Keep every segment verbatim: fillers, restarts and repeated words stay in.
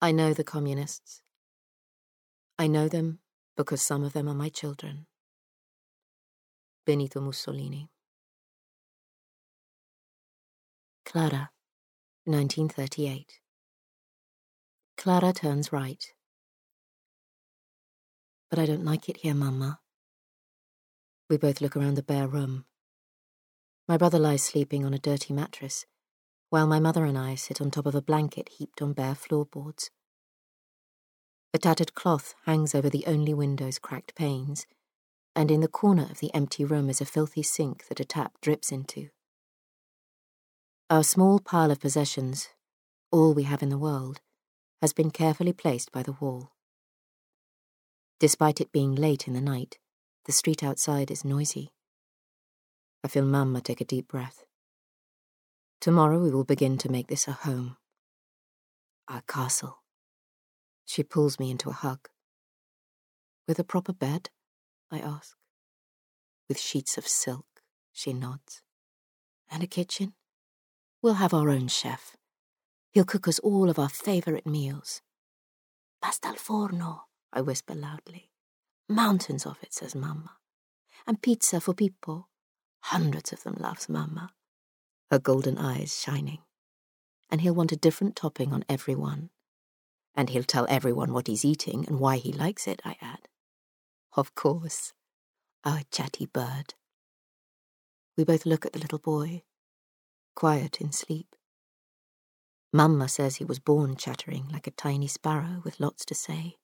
I know the communists. I know them because some of them are my children. Benito Mussolini. Clara, nineteen thirty-eight. Clara turns right. But I don't like it here, Mama. We both look around the bare room. My brother lies sleeping on a dirty mattress, while my mother and I sit on top of a blanket heaped on bare floorboards. A tattered cloth hangs over the only window's cracked panes, and in the corner of the empty room is a filthy sink that a tap drips into. Our small pile of possessions, all we have in the world, has been carefully placed by the wall. Despite it being late in the night, the street outside is noisy. I feel Mamma take a deep breath. Tomorrow we will begin to make this a home. Our castle. She pulls me into a hug. With a proper bed? I ask. With sheets of silk, she nods. And a kitchen? We'll have our own chef. He'll cook us all of our favourite meals. Pasta al forno, I whisper loudly. Mountains of it, says Mamma. And pizza for Pippo. Hundreds of them, laughs Mamma, her golden eyes shining. And he'll want a different topping on every one. And he'll tell everyone what he's eating and why he likes it, I add. Of course. Our chatty bird. We both look at the little boy, quiet in sleep. Mamma says he was born chattering like a tiny sparrow with lots to say.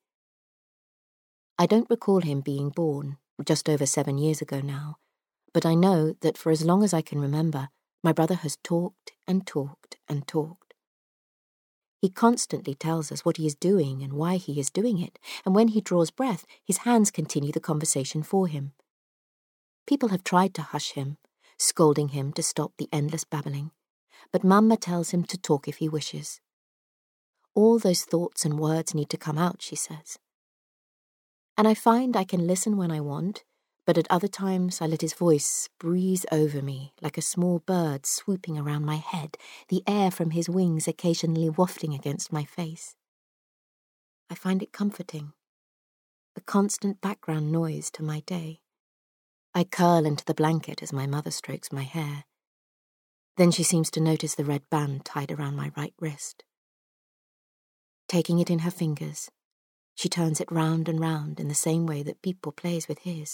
I don't recall him being born, just over seven years ago now, but I know that for as long as I can remember, my brother has talked and talked and talked. He constantly tells us what he is doing and why he is doing it, and when he draws breath, his hands continue the conversation for him. People have tried to hush him, scolding him to stop the endless babbling, but Mamma tells him to talk if he wishes. All those thoughts and words need to come out, she says. And I find I can listen when I want, but at other times I let his voice breeze over me like a small bird swooping around my head, the air from his wings occasionally wafting against my face. I find it comforting, a constant background noise to my day. I curl into the blanket as my mother strokes my hair. Then she seems to notice the red band tied around my right wrist. Taking it in her fingers, she turns it round and round in the same way that Pippo plays with his.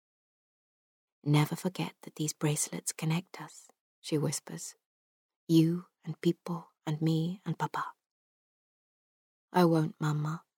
Never forget that these bracelets connect us, she whispers. You and Pippo and me and Papa. I won't, Mamma.